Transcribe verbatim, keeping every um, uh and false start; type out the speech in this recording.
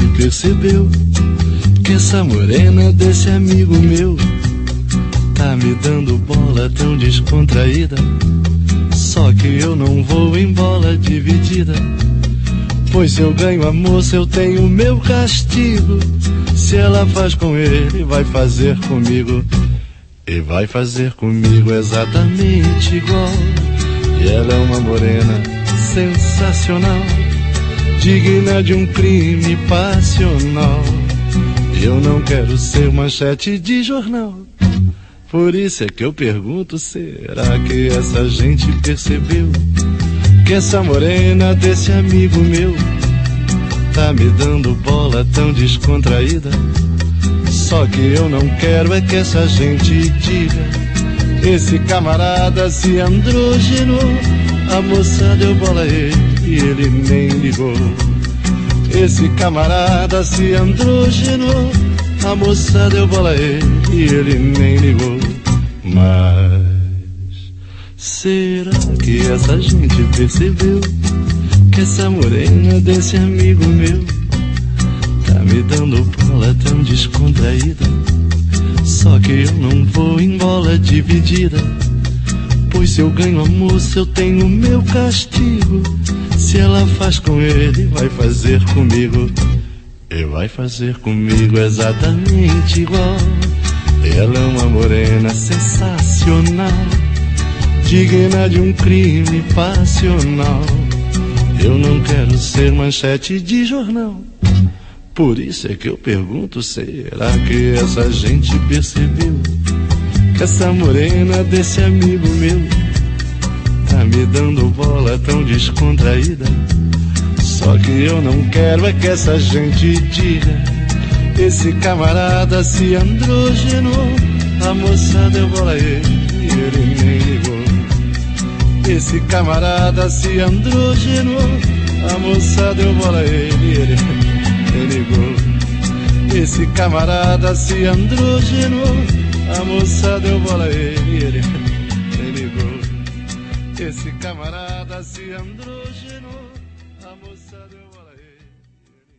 gente percebeu que essa morena desse amigo meu tá me dando bola tão descontraída. Só que eu não vou em bola dividida, pois se eu ganho a moça eu tenho meu castigo. Se ela faz com ele, vai fazer comigo, e vai fazer comigo exatamente igual. E ela é uma morena sensacional, digna de um crime passional. Eu não quero ser manchete de jornal, por isso é que eu pergunto, será que essa gente percebeu que essa morena desse amigo meu tá me dando bola tão descontraída? Só que eu não quero é que essa gente diga, esse camarada se androgenou, a moça deu bola a ele e ele nem ligou. Esse camarada se androgenou, a moça deu bola a ele e ele nem ligou. Mas será que essa gente percebeu que essa morena desse amigo meu tá me dando bola tão descontraída? Só que eu não vou em bola dividida, pois se eu ganho a moça eu tenho meu castigo. Se ela faz com ele, vai fazer comigo, e vai fazer comigo exatamente igual. Ela é uma morena sensacional, digna de um crime passional. Eu não quero ser manchete de jornal, por isso é que eu pergunto, será que essa gente percebeu que essa morena desse amigo meu tá me dando bola tão descontraída? Só que eu não quero é que essa gente diga, esse camarada se androgenou, a moça deu bola a ele e ele nem ligou. Esse camarada se androgenou, a moça deu bola a ele e ele nem ligou. Esse camarada se androgenou, a moça deu bola a ele e ele nem ligou. Esse camarada se androgenou, a moça deu